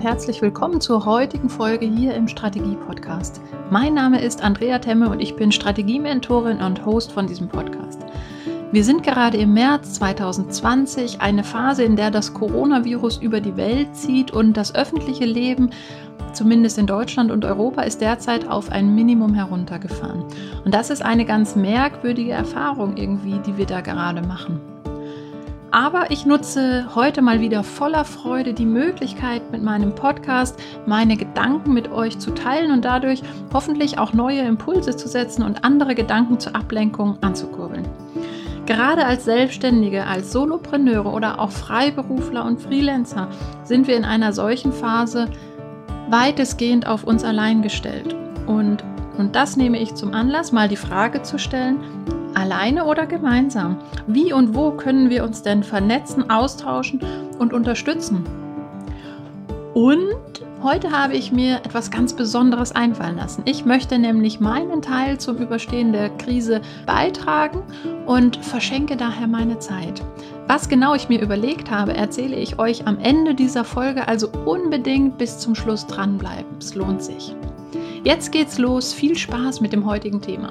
herzlich willkommen zur heutigen Folge hier im Strategie-Podcast. Mein Name ist Andrea Temme und ich bin Strategie-Mentorin und Host von diesem Podcast. Wir sind gerade im März 2020, eine Phase, in der das Coronavirus über die Welt zieht und das öffentliche Leben, zumindest in Deutschland und Europa, ist derzeit auf ein Minimum heruntergefahren. Und das ist eine ganz merkwürdige Erfahrung irgendwie, die wir da gerade machen. Aber ich nutze heute mal wieder voller Freude die Möglichkeit, mit meinem Podcast meine Gedanken mit euch zu teilen und dadurch hoffentlich auch neue Impulse zu setzen und andere Gedanken zur Ablenkung anzukurbeln. Gerade als Selbstständige, als Solopreneure oder auch Freiberufler und Freelancer sind wir in einer solchen Phase weitestgehend auf uns allein gestellt. Und das nehme ich zum Anlass, mal die Frage zu stellen: Alleine oder gemeinsam? Wie und wo können wir uns denn vernetzen, austauschen und unterstützen? Und heute habe ich mir etwas ganz Besonderes einfallen lassen. Ich möchte nämlich meinen Teil zum Überstehen der Krise beitragen und verschenke daher meine Zeit. Was genau ich mir überlegt habe, erzähle ich euch am Ende dieser Folge, also unbedingt bis zum Schluss dranbleiben. Es lohnt sich. Jetzt geht's los. Viel Spaß mit dem heutigen Thema.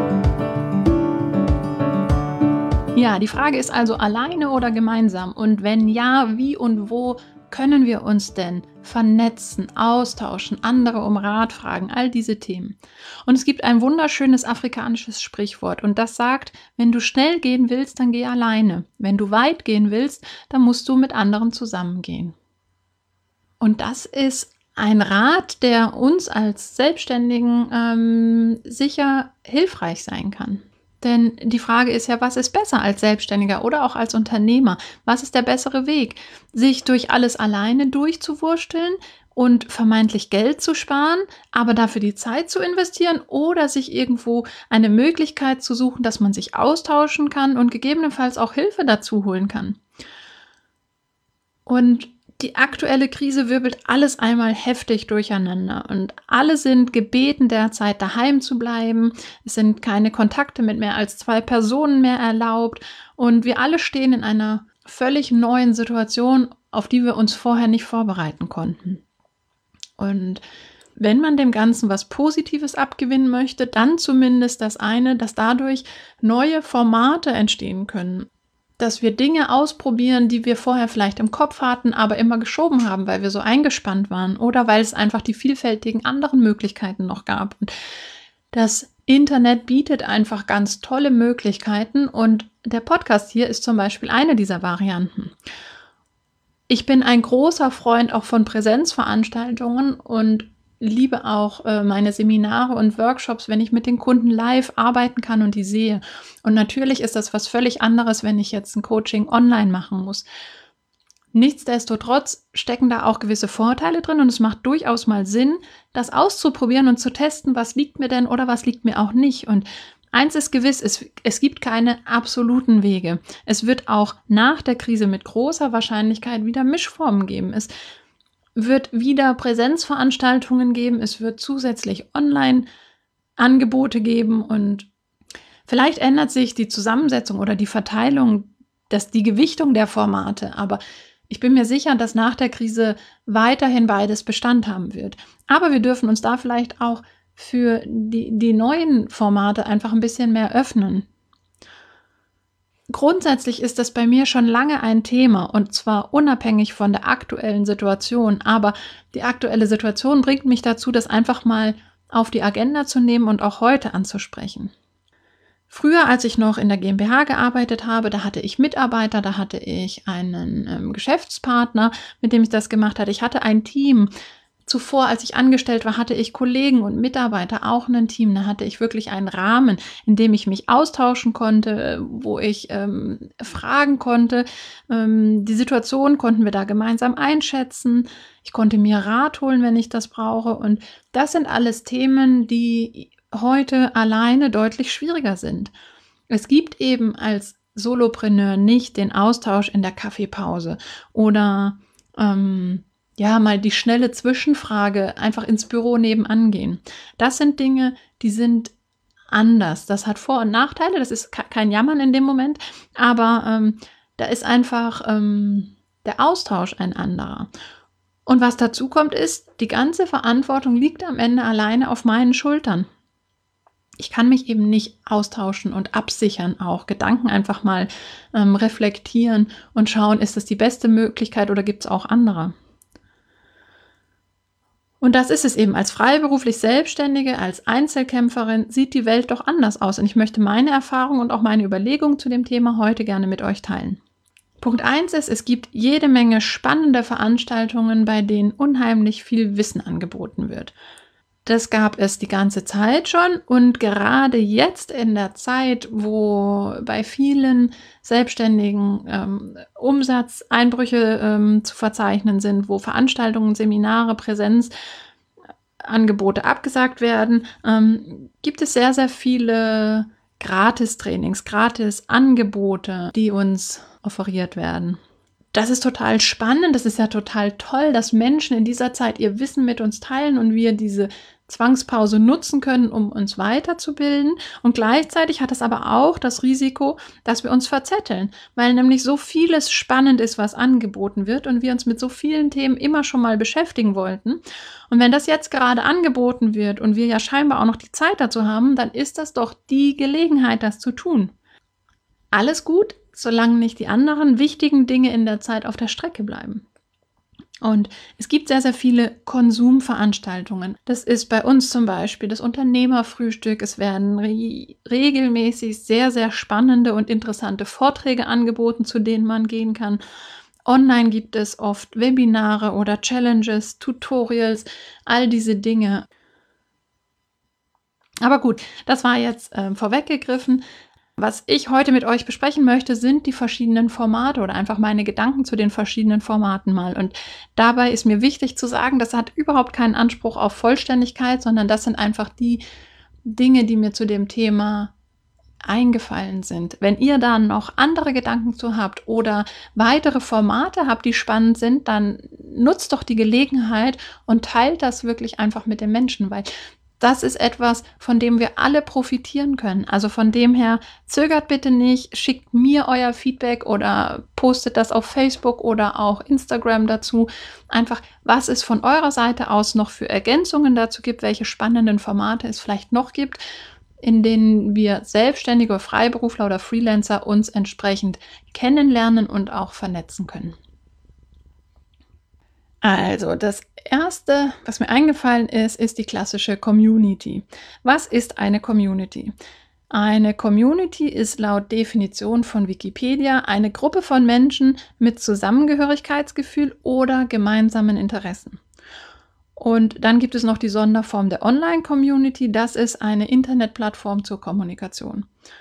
Ja, die Frage ist also alleine oder gemeinsam? Und wenn ja, wie und wo können wir uns denn vernetzen, austauschen, andere um Rat fragen, all diese Themen. Und es gibt ein wunderschönes afrikanisches Sprichwort und das sagt: Wenn du schnell gehen willst, dann geh alleine. Wenn du weit gehen willst, dann musst du mit anderen zusammengehen. Und das ist ein Rat, der uns als Selbstständigen sicher hilfreich sein kann. Denn die Frage ist ja, was ist besser als Selbstständiger oder auch als Unternehmer? Was ist der bessere Weg? Sich durch alles alleine durchzuwursteln und vermeintlich Geld zu sparen, aber dafür die Zeit zu investieren oder sich irgendwo eine Möglichkeit zu suchen, dass man sich austauschen kann und gegebenenfalls auch Hilfe dazu holen kann. Und die aktuelle Krise wirbelt alles einmal heftig durcheinander und alle sind gebeten, derzeit daheim zu bleiben. Es sind keine Kontakte mit mehr als 2 Personen mehr erlaubt und wir alle stehen in einer völlig neuen Situation, auf die wir uns vorher nicht vorbereiten konnten. Und wenn man dem Ganzen was Positives abgewinnen möchte, dann zumindest das eine, dass dadurch neue Formate entstehen können. Dass wir Dinge ausprobieren, die wir vorher vielleicht im Kopf hatten, aber immer geschoben haben, weil wir so eingespannt waren oder weil es einfach die vielfältigen anderen Möglichkeiten noch gab. Und das Internet bietet einfach ganz tolle Möglichkeiten und der Podcast hier ist zum Beispiel eine dieser Varianten. Ich bin ein großer Freund auch von Präsenzveranstaltungen und liebe auch meine Seminare und Workshops, wenn ich mit den Kunden live arbeiten kann und die sehe. Und natürlich ist das was völlig anderes, wenn ich jetzt ein Coaching online machen muss. Nichtsdestotrotz stecken da auch gewisse Vorteile drin und es macht durchaus mal Sinn, das auszuprobieren und zu testen, was liegt mir denn oder was liegt mir auch nicht. Und eins ist gewiss, es gibt keine absoluten Wege. Es wird auch nach der Krise mit großer Wahrscheinlichkeit wieder Mischformen geben. Es wird wieder Präsenzveranstaltungen geben, es wird zusätzlich Online-Angebote geben und vielleicht ändert sich die Zusammensetzung oder die Verteilung, die Gewichtung der Formate, aber ich bin mir sicher, dass nach der Krise weiterhin beides Bestand haben wird. Aber wir dürfen uns da vielleicht auch für die neuen Formate einfach ein bisschen mehr öffnen. Grundsätzlich ist das bei mir schon lange ein Thema und zwar unabhängig von der aktuellen Situation, aber die aktuelle Situation bringt mich dazu, das einfach mal auf die Agenda zu nehmen und auch heute anzusprechen. Früher, als ich noch in der GmbH gearbeitet habe, da hatte ich Mitarbeiter, da hatte ich einen Geschäftspartner, mit dem ich das gemacht hatte. Ich hatte ein Team. Zuvor, als ich angestellt war, hatte ich Kollegen und Mitarbeiter, auch ein Team. Da hatte ich wirklich einen Rahmen, in dem ich mich austauschen konnte, wo ich fragen konnte. Die Situation konnten wir da gemeinsam einschätzen. Ich konnte mir Rat holen, wenn ich das brauche. Und das sind alles Themen, die heute alleine deutlich schwieriger sind. Es gibt eben als Solopreneur nicht den Austausch in der Kaffeepause oder mal die schnelle Zwischenfrage, einfach ins Büro nebenan gehen. Das sind Dinge, die sind anders. Das hat Vor- und Nachteile, das ist kein Jammern in dem Moment, aber da ist einfach der Austausch ein anderer. Und was dazu kommt ist, die ganze Verantwortung liegt am Ende alleine auf meinen Schultern. Ich kann mich eben nicht austauschen und absichern, auch Gedanken einfach mal reflektieren und schauen, ist das die beste Möglichkeit oder gibt es auch andere? Und das ist es eben. Als freiberuflich Selbstständige, als Einzelkämpferin sieht die Welt doch anders aus. Und ich möchte meine Erfahrung und auch meine Überlegungen zu dem Thema heute gerne mit euch teilen. Punkt 1 ist, es gibt jede Menge spannende Veranstaltungen, bei denen unheimlich viel Wissen angeboten wird. Das gab es die ganze Zeit schon und gerade jetzt in der Zeit, wo bei vielen Selbstständigen Umsatzeinbrüche zu verzeichnen sind, wo Veranstaltungen, Seminare, Präsenzangebote abgesagt werden, gibt es sehr, sehr viele Gratis-Trainings, Gratis-Angebote, die uns offeriert werden. Das ist total spannend, das ist ja total toll, dass Menschen in dieser Zeit ihr Wissen mit uns teilen und wir diese Zwangspause nutzen können, um uns weiterzubilden. Und gleichzeitig hat es aber auch das Risiko, dass wir uns verzetteln, weil nämlich so vieles spannend ist, was angeboten wird und wir uns mit so vielen Themen immer schon mal beschäftigen wollten. Und wenn das jetzt gerade angeboten wird und wir ja scheinbar auch noch die Zeit dazu haben, dann ist das doch die Gelegenheit, das zu tun. Alles gut, solange nicht die anderen wichtigen Dinge in der Zeit auf der Strecke bleiben. Und es gibt sehr, sehr viele Konsumveranstaltungen. Das ist bei uns zum Beispiel das Unternehmerfrühstück. Es werden regelmäßig sehr, sehr spannende und interessante Vorträge angeboten, zu denen man gehen kann. Online gibt es oft Webinare oder Challenges, Tutorials, all diese Dinge. Aber gut, das war jetzt vorweggegriffen. Was ich heute mit euch besprechen möchte, sind die verschiedenen Formate oder einfach meine Gedanken zu den verschiedenen Formaten mal. Und dabei ist mir wichtig zu sagen, das hat überhaupt keinen Anspruch auf Vollständigkeit, sondern das sind einfach die Dinge, die mir zu dem Thema eingefallen sind. Wenn ihr da noch andere Gedanken zu habt oder weitere Formate habt, die spannend sind, dann nutzt doch die Gelegenheit und teilt das wirklich einfach mit den Menschen, weil das ist etwas, von dem wir alle profitieren können. Also von dem her, zögert bitte nicht, schickt mir euer Feedback oder postet das auf Facebook oder auch Instagram dazu. Einfach, was es von eurer Seite aus noch für Ergänzungen dazu gibt, welche spannenden Formate es vielleicht noch gibt, in denen wir Selbstständige, Freiberufler oder Freelancer uns entsprechend kennenlernen und auch vernetzen können. Also, das Erste, was mir eingefallen ist die klassische Community. Was ist eine Community? Eine Community ist laut Definition von Wikipedia eine Gruppe von Menschen mit Zusammengehörigkeitsgefühl oder gemeinsamen Interessen. Und dann gibt es noch die Sonderform der Online-Community. Das ist eine Internetplattform zur Kommunikation.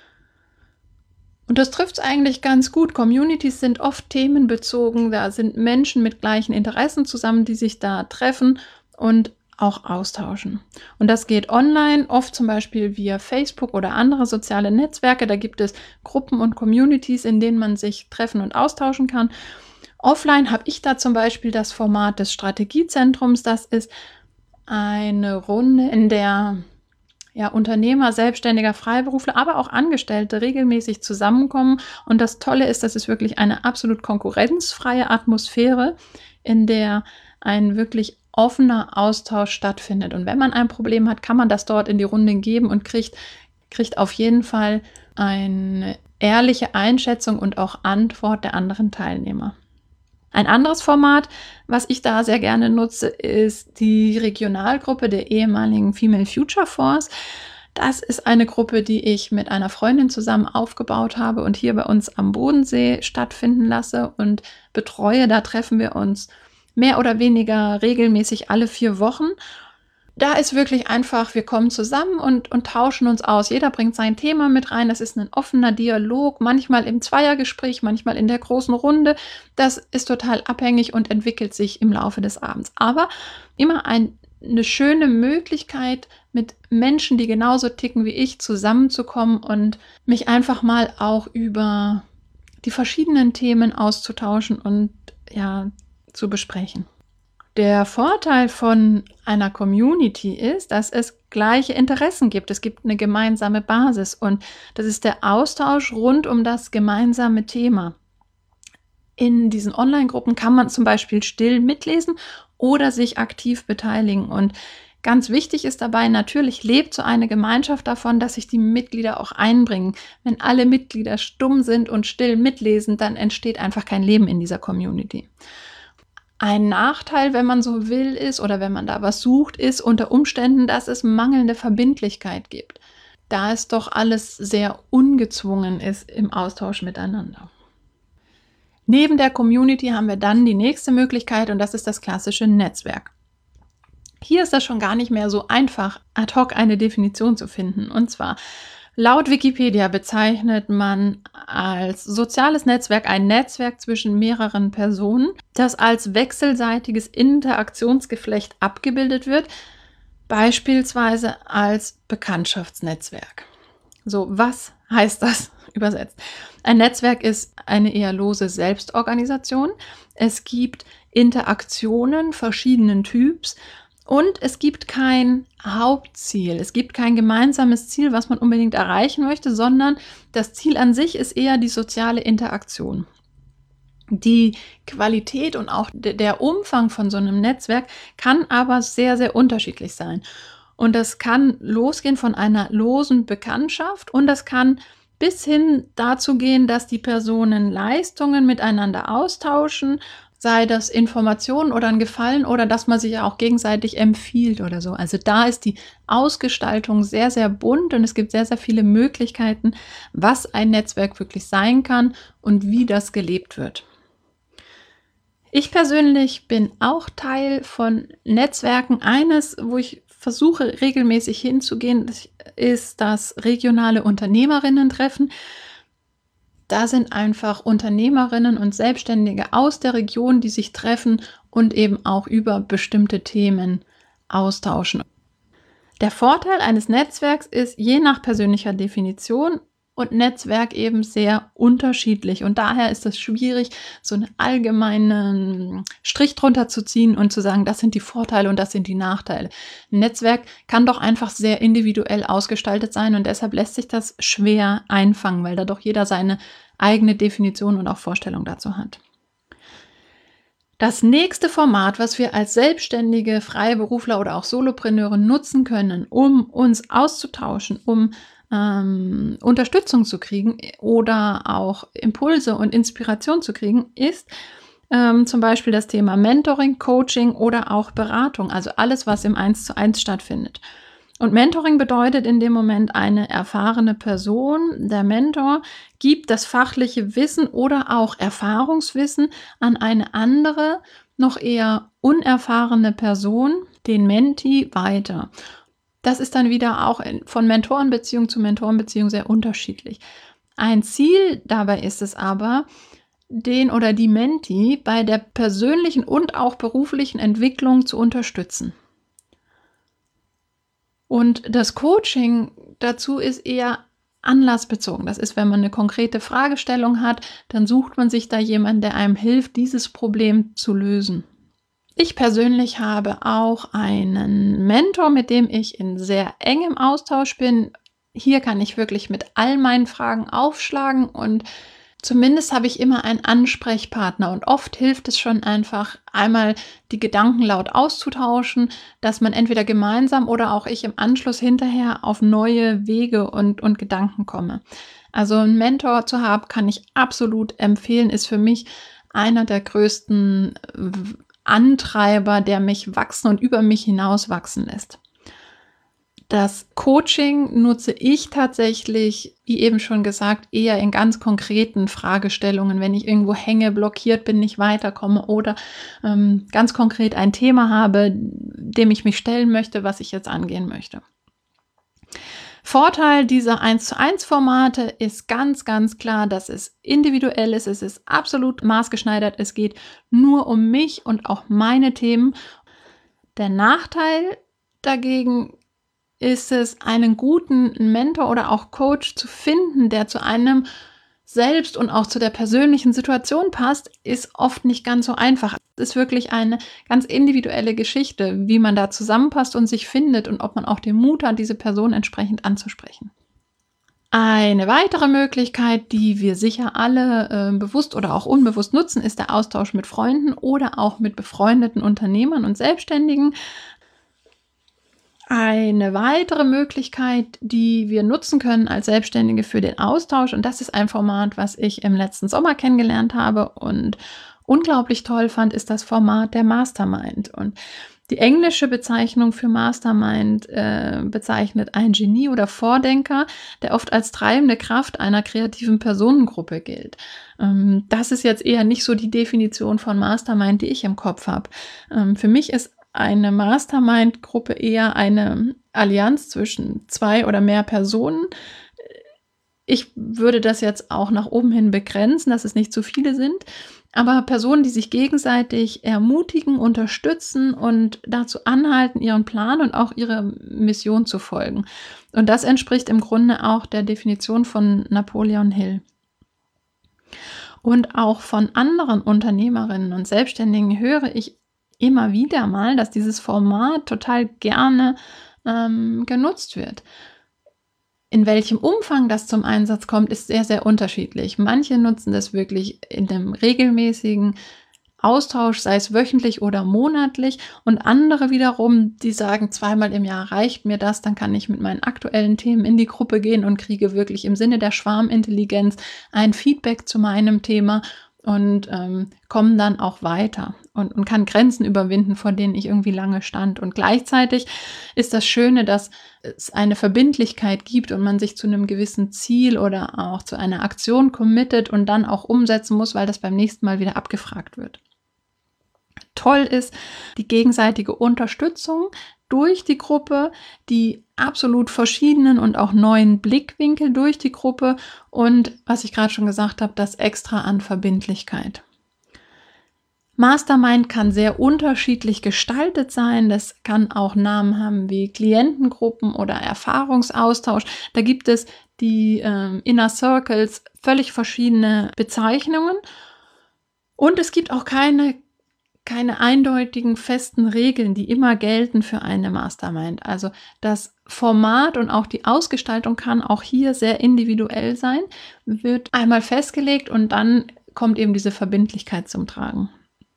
Und das trifft es eigentlich ganz gut. Communities sind oft themenbezogen. Da sind Menschen mit gleichen Interessen zusammen, die sich da treffen und auch austauschen. Und das geht online, oft zum Beispiel via Facebook oder andere soziale Netzwerke. Da gibt es Gruppen und Communities, in denen man sich treffen und austauschen kann. Offline habe ich da zum Beispiel das Format des Strategiezentrums. Das ist eine Runde, in der Unternehmer, Selbstständiger, Freiberufler, aber auch Angestellte regelmäßig zusammenkommen. Und das Tolle ist, das ist wirklich eine absolut konkurrenzfreie Atmosphäre, in der ein wirklich offener Austausch stattfindet. Und wenn man ein Problem hat, kann man das dort in die Runde geben und kriegt auf jeden Fall eine ehrliche Einschätzung und auch Antwort der anderen Teilnehmer. Ein anderes Format, was ich da sehr gerne nutze, ist die Regionalgruppe der ehemaligen Female Future Force. Das ist eine Gruppe, die ich mit einer Freundin zusammen aufgebaut habe und hier bei uns am Bodensee stattfinden lasse und betreue. Da treffen wir uns mehr oder weniger regelmäßig alle 4 Wochen. Da ist wirklich einfach, wir kommen zusammen und tauschen uns aus. Jeder bringt sein Thema mit rein. Das ist ein offener Dialog, manchmal im Zweiergespräch, manchmal in der großen Runde. Das ist total abhängig und entwickelt sich im Laufe des Abends. Aber immer eine schöne Möglichkeit, mit Menschen, die genauso ticken wie ich, zusammenzukommen und mich einfach mal auch über die verschiedenen Themen auszutauschen und zu besprechen. Der Vorteil von einer Community ist, dass es gleiche Interessen gibt. Es gibt eine gemeinsame Basis und das ist der Austausch rund um das gemeinsame Thema. In diesen Online-Gruppen kann man zum Beispiel still mitlesen oder sich aktiv beteiligen. Und ganz wichtig ist dabei, natürlich lebt so eine Gemeinschaft davon, dass sich die Mitglieder auch einbringen. Wenn alle Mitglieder stumm sind und still mitlesen, dann entsteht einfach kein Leben in dieser Community. Ein Nachteil, wenn man so will, ist oder wenn man da was sucht, ist unter Umständen, dass es mangelnde Verbindlichkeit gibt, da es doch alles sehr ungezwungen ist im Austausch miteinander. Neben der Community haben wir dann die nächste Möglichkeit und das ist das klassische Netzwerk. Hier ist das schon gar nicht mehr so einfach, ad hoc eine Definition zu finden. Und zwar, laut Wikipedia bezeichnet man als soziales Netzwerk ein Netzwerk zwischen mehreren Personen, das als wechselseitiges Interaktionsgeflecht abgebildet wird, beispielsweise als Bekanntschaftsnetzwerk. So, was heißt das übersetzt? Ein Netzwerk ist eine eher lose Selbstorganisation. Es gibt Interaktionen verschiedenen Typs und es gibt kein Hauptziel. Es gibt kein gemeinsames Ziel, was man unbedingt erreichen möchte, sondern das Ziel an sich ist eher die soziale Interaktion. Die Qualität und auch der Umfang von so einem Netzwerk kann aber sehr, sehr unterschiedlich sein. Und das kann losgehen von einer losen Bekanntschaft und das kann bis hin dazu gehen, dass die Personen Leistungen miteinander austauschen, sei das Informationen oder ein Gefallen oder dass man sich auch gegenseitig empfiehlt oder so. Also da ist die Ausgestaltung sehr, sehr bunt und es gibt sehr, sehr viele Möglichkeiten, was ein Netzwerk wirklich sein kann und wie das gelebt wird. Ich persönlich bin auch Teil von Netzwerken. Eines, wo ich versuche regelmäßig hinzugehen, ist das regionale Unternehmerinnen-Treffen. Da sind einfach Unternehmerinnen und Selbstständige aus der Region, die sich treffen und eben auch über bestimmte Themen austauschen. Der Vorteil eines Netzwerks ist, je nach persönlicher Definition und Netzwerk eben sehr unterschiedlich. Und daher ist es schwierig, so einen allgemeinen Strich drunter zu ziehen und zu sagen, das sind die Vorteile und das sind die Nachteile. Ein Netzwerk kann doch einfach sehr individuell ausgestaltet sein und deshalb lässt sich das schwer einfangen, weil da doch jeder seine eigene Definition und auch Vorstellung dazu hat. Das nächste Format, was wir als selbstständige Freiberufler oder auch Solopreneure nutzen können, um uns auszutauschen, um Unterstützung zu kriegen oder auch Impulse und Inspiration zu kriegen, ist zum Beispiel das Thema Mentoring, Coaching oder auch Beratung, also alles, was im 1:1 stattfindet. Und Mentoring bedeutet in dem Moment eine erfahrene Person, der Mentor, gibt das fachliche Wissen oder auch Erfahrungswissen an eine andere, noch eher unerfahrene Person, den Mentee, weiter. Das ist dann wieder auch von Mentorenbeziehung zu Mentorenbeziehung sehr unterschiedlich. Ein Ziel dabei ist es aber, den oder die Mentee bei der persönlichen und auch beruflichen Entwicklung zu unterstützen. Und das Coaching dazu ist eher anlassbezogen. Das ist, wenn man eine konkrete Fragestellung hat, dann sucht man sich da jemanden, der einem hilft, dieses Problem zu lösen. Ich persönlich habe auch einen Mentor, mit dem ich in sehr engem Austausch bin. Hier kann ich wirklich mit all meinen Fragen aufschlagen und zumindest habe ich immer einen Ansprechpartner und oft hilft es schon einfach, einmal die Gedanken laut auszutauschen, dass man entweder gemeinsam oder auch ich im Anschluss hinterher auf neue Wege und Gedanken komme. Also einen Mentor zu haben, kann ich absolut empfehlen, ist für mich einer der größten Antreiber, der mich wachsen und über mich hinaus wachsen lässt. Das Coaching nutze ich tatsächlich, wie eben schon gesagt, eher in ganz konkreten Fragestellungen, wenn ich irgendwo hänge, blockiert bin, nicht weiterkomme oder ganz konkret ein Thema habe, dem ich mich stellen möchte, was ich jetzt angehen möchte. Vorteil dieser 1:1 Formate ist ganz, ganz klar, dass es individuell ist, es ist absolut maßgeschneidert, es geht nur um mich und auch meine Themen. Der Nachteil dagegen ist es, einen guten Mentor oder auch Coach zu finden, der zu einem selbst und auch zu der persönlichen Situation passt, ist oft nicht ganz so einfach. Es ist wirklich eine ganz individuelle Geschichte, wie man da zusammenpasst und sich findet und ob man auch den Mut hat, diese Person entsprechend anzusprechen. Eine weitere Möglichkeit, die wir sicher alle bewusst oder auch unbewusst nutzen, ist der Austausch mit Freunden oder auch mit befreundeten Unternehmern und Selbstständigen. Eine weitere Möglichkeit, die wir nutzen können als Selbstständige für den Austausch, und das ist ein Format, was ich im letzten Sommer kennengelernt habe und unglaublich toll fand, ist das Format der Mastermind. Und die englische Bezeichnung für Mastermind bezeichnet ein Genie oder Vordenker, der oft als treibende Kraft einer kreativen Personengruppe gilt. Das ist jetzt eher nicht so die Definition von Mastermind, die ich im Kopf habe. Für mich ist eine Mastermind-Gruppe eher eine Allianz zwischen 2 oder mehr Personen. Ich würde das jetzt auch nach oben hin begrenzen, dass es nicht zu viele sind. Aber Personen, die sich gegenseitig ermutigen, unterstützen und dazu anhalten, ihren Plan und auch ihre Mission zu folgen. Und das entspricht im Grunde auch der Definition von Napoleon Hill. Und auch von anderen Unternehmerinnen und Selbstständigen höre ich immer wieder mal, dass dieses Format total gerne genutzt wird. In welchem Umfang das zum Einsatz kommt, ist sehr, sehr unterschiedlich. Manche nutzen das wirklich in einem regelmäßigen Austausch, sei es wöchentlich oder monatlich, und andere wiederum, die sagen, 2-mal im Jahr reicht mir das, dann kann ich mit meinen aktuellen Themen in die Gruppe gehen und kriege wirklich im Sinne der Schwarmintelligenz ein Feedback zu meinem Thema und kommen dann auch weiter und kann Grenzen überwinden, vor denen ich irgendwie lange stand. Und gleichzeitig ist das Schöne, dass es eine Verbindlichkeit gibt und man sich zu einem gewissen Ziel oder auch zu einer Aktion committet und dann auch umsetzen muss, weil das beim nächsten Mal wieder abgefragt wird. Toll ist die gegenseitige Unterstützung durch die Gruppe, die absolut verschiedenen und auch neuen Blickwinkel durch die Gruppe und, was ich gerade schon gesagt habe, das Extra an Verbindlichkeit. Mastermind kann sehr unterschiedlich gestaltet sein. Das kann auch Namen haben wie Klientengruppen oder Erfahrungsaustausch. Da gibt es die Inner Circles, völlig verschiedene Bezeichnungen. Und es gibt auch keine eindeutigen festen Regeln, die immer gelten für eine Mastermind. Also das Format und auch die Ausgestaltung kann auch hier sehr individuell sein, wird einmal festgelegt und dann kommt eben diese Verbindlichkeit zum Tragen.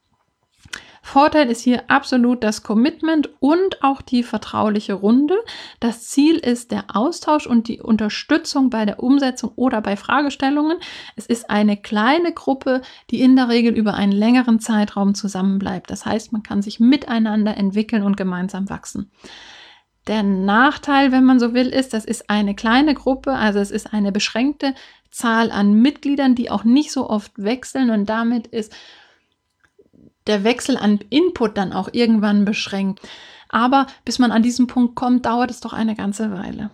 Vorteil ist hier absolut das Commitment und auch die vertrauliche Runde. Das Ziel ist der Austausch und die Unterstützung bei der Umsetzung oder bei Fragestellungen. Es ist eine kleine Gruppe, die in der Regel über einen längeren Zeitraum zusammenbleibt. Das heißt, man kann sich miteinander entwickeln und gemeinsam wachsen. Der Nachteil, wenn man so will, ist, das ist eine kleine Gruppe, also es ist eine beschränkte Zahl an Mitgliedern, die auch nicht so oft wechseln, und damit ist der Wechsel an Input dann auch irgendwann beschränkt. Aber bis man an diesen Punkt kommt, dauert es doch eine ganze Weile.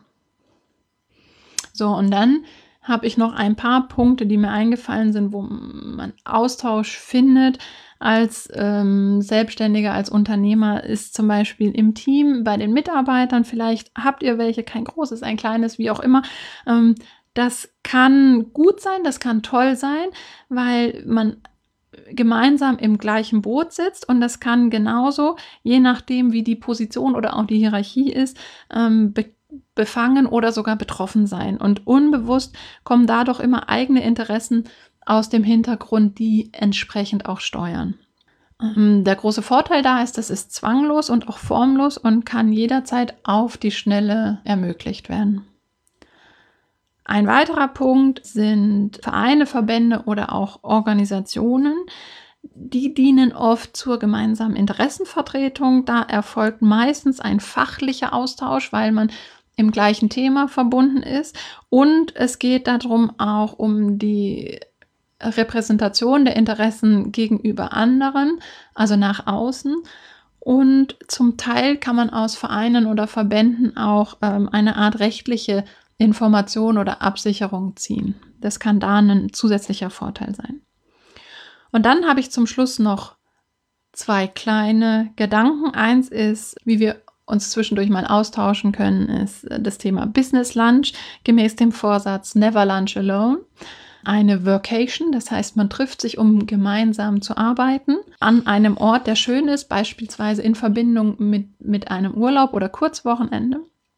So, und dann habe ich noch ein paar Punkte, die mir eingefallen sind, wo man Austausch findet als Selbstständiger, als Unternehmer, ist zum Beispiel im Team, bei den Mitarbeitern. Vielleicht habt ihr welche, kein großes, ein kleines, wie auch immer. Das kann gut sein, das kann toll sein, weil man gemeinsam im gleichen Boot sitzt, und das kann genauso, je nachdem wie die Position oder auch die Hierarchie ist, befangen oder sogar betroffen sein. Und unbewusst kommen dadurch immer eigene Interessen aus dem Hintergrund, die entsprechend auch steuern. Der große Vorteil da ist, das ist zwanglos und auch formlos und kann jederzeit auf die Schnelle ermöglicht werden. Ein weiterer Punkt sind Vereine, Verbände oder auch Organisationen. Die dienen oft zur gemeinsamen Interessenvertretung. Da erfolgt meistens ein fachlicher Austausch, weil man im gleichen Thema verbunden ist. Und es geht darum auch um die Repräsentation der Interessen gegenüber anderen, also nach außen. Und zum Teil kann man aus Vereinen oder Verbänden auch eine Art rechtliche Information oder Absicherung ziehen. Das kann da ein zusätzlicher Vorteil sein. Und dann habe ich zum Schluss noch 2 kleine Gedanken. Eins ist, wie wir uns zwischendurch mal austauschen können, ist das Thema Business Lunch, gemäß dem Vorsatz Never Lunch Alone. Eine Workation, das heißt, man trifft sich, um gemeinsam zu arbeiten, an einem Ort, der schön ist, beispielsweise in Verbindung mit einem Urlaub oder Kurzwochenende.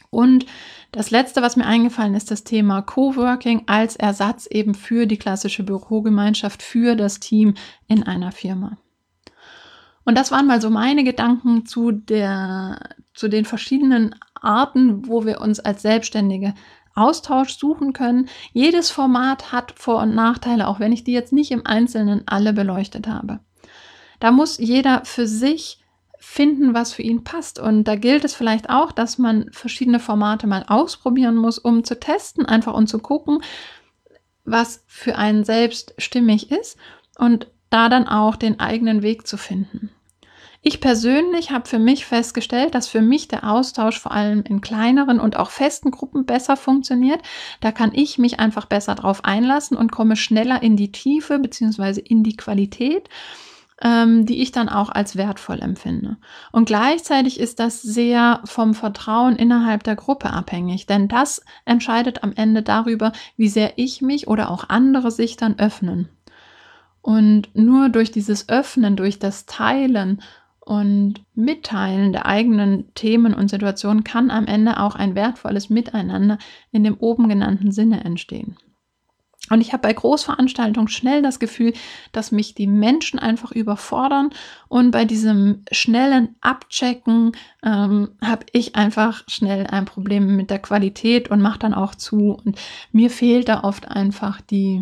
Und das Letzte, was mir eingefallen ist, das Thema Coworking als Ersatz eben für die klassische Bürogemeinschaft, für das Team in einer Firma. Und das waren mal so meine Gedanken zu den verschiedenen Arten, wo wir uns als Selbstständige Austausch suchen können. Jedes Format hat Vor- und Nachteile, auch wenn ich die jetzt nicht im Einzelnen alle beleuchtet habe. Da muss jeder für sich finden, was für ihn passt. Und da gilt es vielleicht auch, dass man verschiedene Formate mal ausprobieren muss, um zu testen, einfach und zu gucken, was für einen selbst stimmig ist und da dann auch den eigenen Weg zu finden. Ich persönlich habe für mich festgestellt, dass für mich der Austausch vor allem in kleineren und auch festen Gruppen besser funktioniert. Da kann ich mich einfach besser drauf einlassen und komme schneller in die Tiefe bzw. in die Qualität, die ich dann auch als wertvoll empfinde. Und gleichzeitig ist das sehr vom Vertrauen innerhalb der Gruppe abhängig, denn das entscheidet am Ende darüber, wie sehr ich mich oder auch andere sich dann öffnen. Und nur durch dieses Öffnen, durch das Teilen und Mitteilen der eigenen Themen und Situationen kann am Ende auch ein wertvolles Miteinander in dem oben genannten Sinne entstehen. Und ich habe bei Großveranstaltungen schnell das Gefühl, dass mich die Menschen einfach überfordern. Und bei diesem schnellen Abchecken habe ich einfach schnell ein Problem mit der Qualität und mache dann auch zu. Und mir fehlt da oft einfach die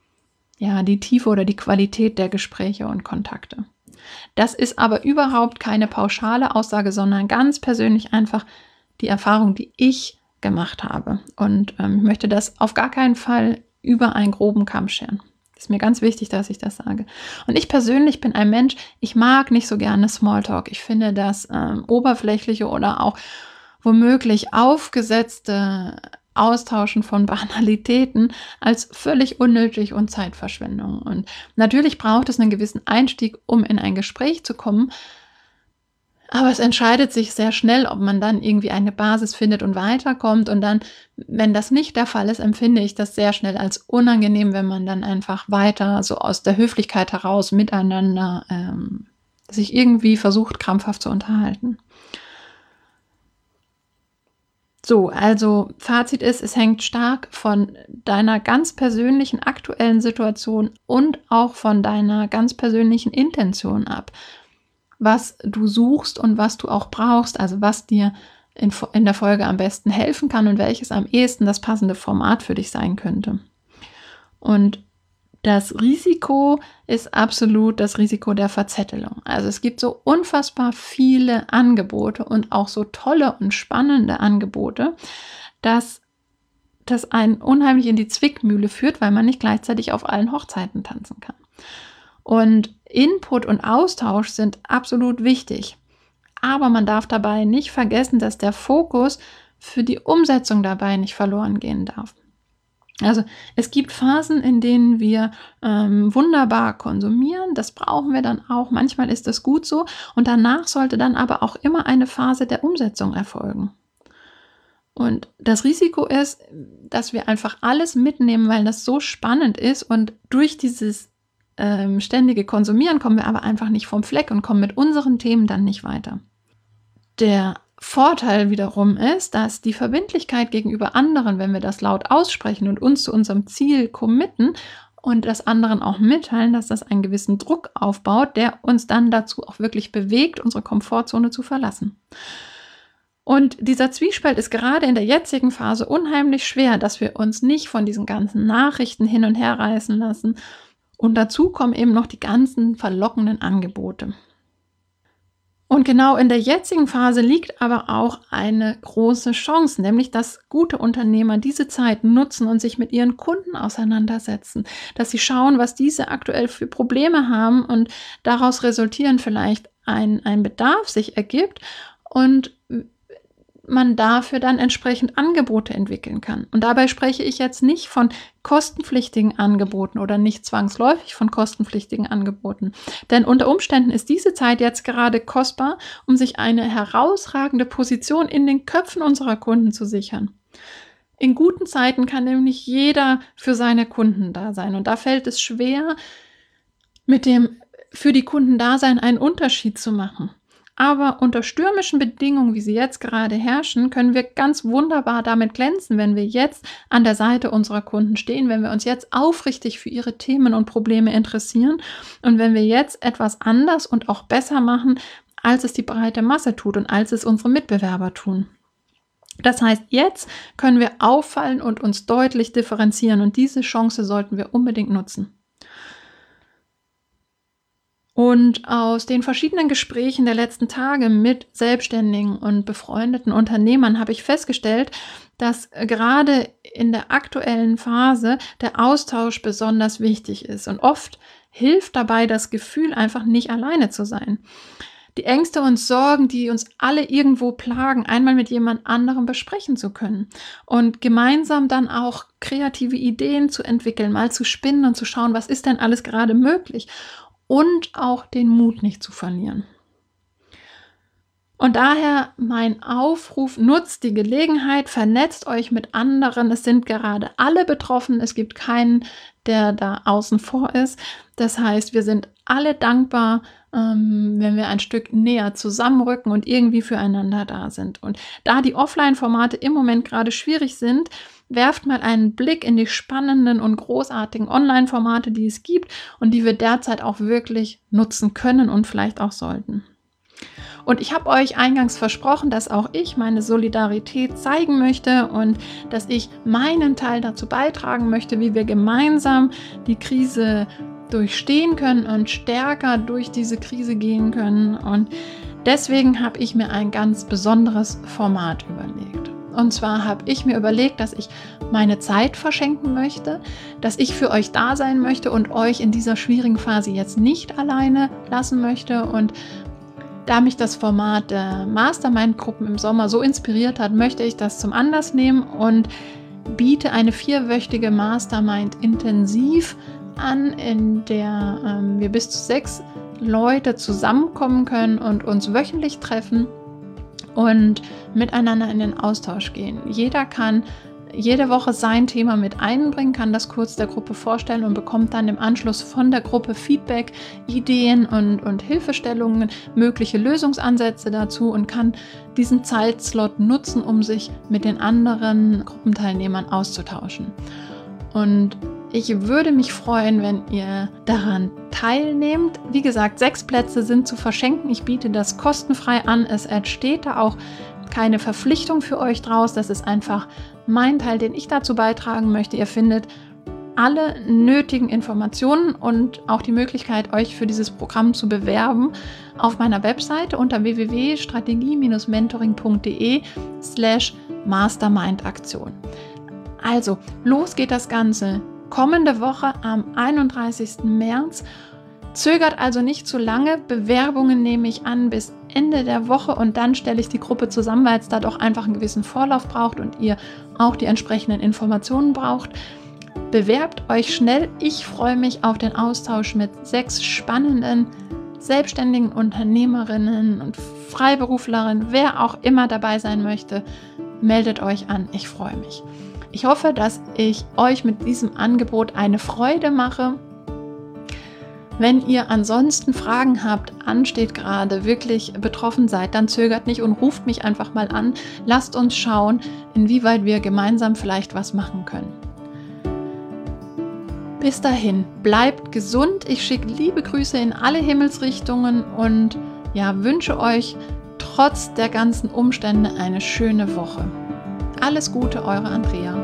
Tiefe oder die Qualität der Gespräche und Kontakte. Das ist aber überhaupt keine pauschale Aussage, sondern ganz persönlich einfach die Erfahrung, die ich gemacht habe. Und ich möchte das auf gar keinen Fall über einen groben Kamm scheren. Ist mir ganz wichtig, dass ich das sage. Und ich persönlich bin ein Mensch, ich mag nicht so gerne Smalltalk. Ich finde das oberflächliche oder auch womöglich aufgesetzte Austauschen von Banalitäten als völlig unnötig und Zeitverschwendung. Und natürlich braucht es einen gewissen Einstieg, um in ein Gespräch zu kommen. Aber es entscheidet sich sehr schnell, ob man dann irgendwie eine Basis findet und weiterkommt. Und dann, wenn das nicht der Fall ist, empfinde ich das sehr schnell als unangenehm, wenn man dann einfach weiter so aus der Höflichkeit heraus miteinander sich irgendwie versucht, krampfhaft zu unterhalten. So, also Fazit ist, es hängt stark von deiner ganz persönlichen aktuellen Situation und auch von deiner ganz persönlichen Intention ab, was du suchst und was du auch brauchst, also was dir in der Folge am besten helfen kann und welches am ehesten das passende Format für dich sein könnte. Und das Risiko ist absolut das Risiko der Verzettelung. Also es gibt so unfassbar viele Angebote und auch so tolle und spannende Angebote, dass das einen unheimlich in die Zwickmühle führt, weil man nicht gleichzeitig auf allen Hochzeiten tanzen kann. Und Input und Austausch sind absolut wichtig. Aber man darf dabei nicht vergessen, dass der Fokus für die Umsetzung dabei nicht verloren gehen darf. Also es gibt Phasen, in denen wir wunderbar konsumieren, das brauchen wir dann auch, manchmal ist das gut so und danach sollte dann aber auch immer eine Phase der Umsetzung erfolgen. Und das Risiko ist, dass wir einfach alles mitnehmen, weil das so spannend ist und durch dieses ständige Konsumieren kommen wir aber einfach nicht vom Fleck und kommen mit unseren Themen dann nicht weiter. Der Vorteil wiederum ist, dass die Verbindlichkeit gegenüber anderen, wenn wir das laut aussprechen und uns zu unserem Ziel committen und das anderen auch mitteilen, dass das einen gewissen Druck aufbaut, der uns dann dazu auch wirklich bewegt, unsere Komfortzone zu verlassen. Und dieser Zwiespalt ist gerade in der jetzigen Phase unheimlich schwer, dass wir uns nicht von diesen ganzen Nachrichten hin und her reißen lassen. Und dazu kommen eben noch die ganzen verlockenden Angebote. Und genau in der jetzigen Phase liegt aber auch eine große Chance, nämlich dass gute Unternehmer diese Zeit nutzen und sich mit ihren Kunden auseinandersetzen, dass sie schauen, was diese aktuell für Probleme haben und daraus resultieren vielleicht ein Bedarf sich ergibt und man dafür dann entsprechend Angebote entwickeln kann. Und dabei spreche ich jetzt nicht von kostenpflichtigen Angeboten oder nicht zwangsläufig von kostenpflichtigen Angeboten. Denn unter Umständen ist diese Zeit jetzt gerade kostbar, um sich eine herausragende Position in den Köpfen unserer Kunden zu sichern. In guten Zeiten kann nämlich jeder für seine Kunden da sein. Und da fällt es schwer, mit dem für die Kunden Dasein einen Unterschied zu machen. Aber unter stürmischen Bedingungen, wie sie jetzt gerade herrschen, können wir ganz wunderbar damit glänzen, wenn wir jetzt an der Seite unserer Kunden stehen, wenn wir uns jetzt aufrichtig für ihre Themen und Probleme interessieren und wenn wir jetzt etwas anders und auch besser machen, als es die breite Masse tut und als es unsere Mitbewerber tun. Das heißt, jetzt können wir auffallen und uns deutlich differenzieren und diese Chance sollten wir unbedingt nutzen. Und aus den verschiedenen Gesprächen der letzten Tage mit selbstständigen und befreundeten Unternehmern habe ich festgestellt, dass gerade in der aktuellen Phase der Austausch besonders wichtig ist. Und oft hilft dabei das Gefühl, einfach nicht alleine zu sein. Die Ängste und Sorgen, die uns alle irgendwo plagen, einmal mit jemand anderem besprechen zu können und gemeinsam dann auch kreative Ideen zu entwickeln, mal zu spinnen und zu schauen, was ist denn alles gerade möglich. Und auch den Mut nicht zu verlieren. Und daher mein Aufruf, nutzt die Gelegenheit, vernetzt euch mit anderen. Es sind gerade alle betroffen. Es gibt keinen, der da außen vor ist. Das heißt, wir sind alle dankbar, wenn wir ein Stück näher zusammenrücken und irgendwie füreinander da sind. Und da die Offline-Formate im Moment gerade schwierig sind, werft mal einen Blick in die spannenden und großartigen Online-Formate, die es gibt und die wir derzeit auch wirklich nutzen können und vielleicht auch sollten. Und ich habe euch eingangs versprochen, dass auch ich meine Solidarität zeigen möchte und dass ich meinen Teil dazu beitragen möchte, wie wir gemeinsam die Krise durchstehen können und stärker durch diese Krise gehen können. Und deswegen habe ich mir ein ganz besonderes Format überlegt. Und zwar habe ich mir überlegt, dass ich meine Zeit verschenken möchte, dass ich für euch da sein möchte und euch in dieser schwierigen Phase jetzt nicht alleine lassen möchte. Und da mich das Format der Mastermind-Gruppen im Sommer so inspiriert hat, möchte ich das zum Anlass nehmen und biete eine 4-wöchige Mastermind intensiv an, in der wir bis zu 6 Leute zusammenkommen können und uns wöchentlich treffen und miteinander in den Austausch gehen. Jeder kann jede Woche sein Thema mit einbringen, kann das kurz der Gruppe vorstellen und bekommt dann im Anschluss von der Gruppe Feedback, Ideen und Hilfestellungen, mögliche Lösungsansätze dazu und kann diesen Zeitslot nutzen, um sich mit den anderen Gruppenteilnehmern auszutauschen. Und ich würde mich freuen, wenn ihr daran teilnehmt. Wie gesagt, 6 Plätze sind zu verschenken. Ich biete das kostenfrei an. Es entsteht da auch keine Verpflichtung für euch draus. Das ist einfach mein Teil, den ich dazu beitragen möchte. Ihr findet alle nötigen Informationen und auch die Möglichkeit, euch für dieses Programm zu bewerben auf meiner Webseite unter www.strategie-mentoring.de/Mastermind-Aktion. Also, los geht das Ganze. Kommende Woche am 31. März. Zögert also nicht zu lange. Bewerbungen nehme ich an bis Ende der Woche und dann stelle ich die Gruppe zusammen, weil es da doch einfach einen gewissen Vorlauf braucht und ihr auch die entsprechenden Informationen braucht. Bewerbt euch schnell. Ich freue mich auf den Austausch mit 6 spannenden, selbstständigen Unternehmerinnen und Freiberuflerinnen. Wer auch immer dabei sein möchte, meldet euch an. Ich freue mich. Ich hoffe, dass ich euch mit diesem Angebot eine Freude mache. Wenn ihr ansonsten Fragen habt, ansteht gerade, wirklich betroffen seid, dann zögert nicht und ruft mich einfach mal an. Lasst uns schauen, inwieweit wir gemeinsam vielleicht was machen können. Bis dahin, bleibt gesund. Ich schicke liebe Grüße in alle Himmelsrichtungen und wünsche euch trotz der ganzen Umstände eine schöne Woche. Alles Gute, eure Andrea.